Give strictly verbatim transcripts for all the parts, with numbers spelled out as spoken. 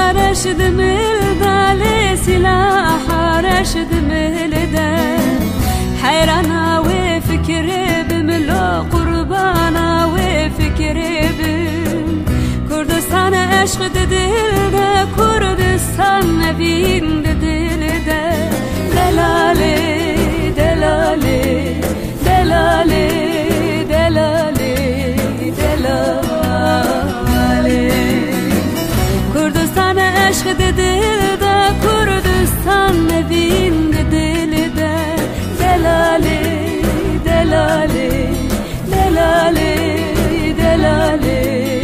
رشد ملدالي سلاح رشد ملدا حيرانا وفكري بملو قربانا وفكري بم كردستان عشق دلدا كردستان نبين دلدا دلالي دلالي دلالي دلالي دلالي كردستان عشق دلدا كردستان نبين دلدا دلالي دلالي دلالي دلالي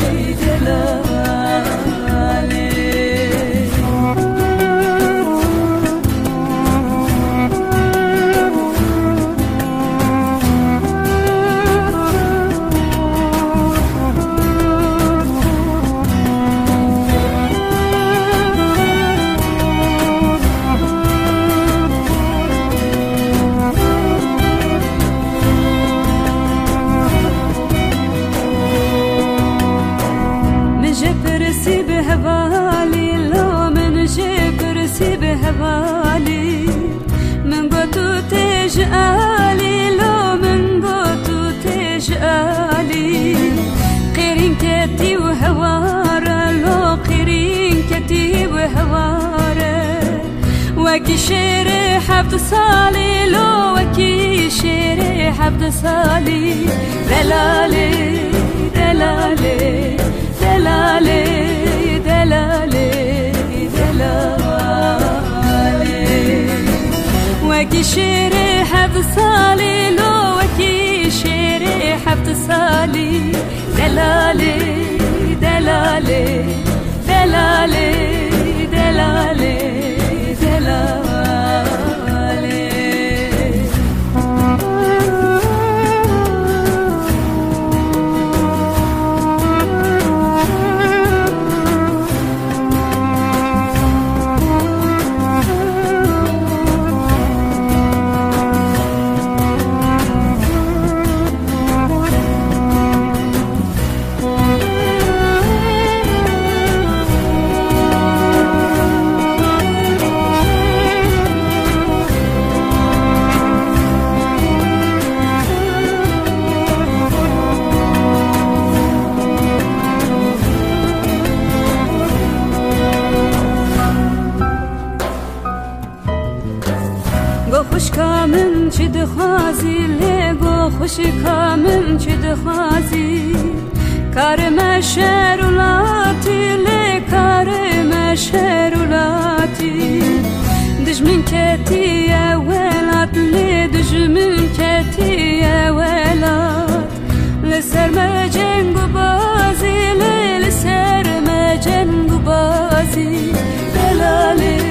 جبرسي بهوالي لو من جبرسي بهوالي من قطو تجالي لو من قطو تجالي قيرين كتي وهوارا لو قيرين كتي وهوارا وكي شيري حبت صالي لو وكي شيري حبت صالي دلالي دلالي دلالي دلالي دلالي وكي شيري حبت صالي لو وكي شيري حبت صالي دلالي دلالي دلالي دلالي دلالي خوش کامن چه دخوازی لگو خوش کامن چه دخوازی کارم شرولاتی لی کارم شرولاتی دجمن کتی اولاد لی دجمن کتی اولاد لسر ما جنگ بازی لی لسر ما جنگ بازی دلالی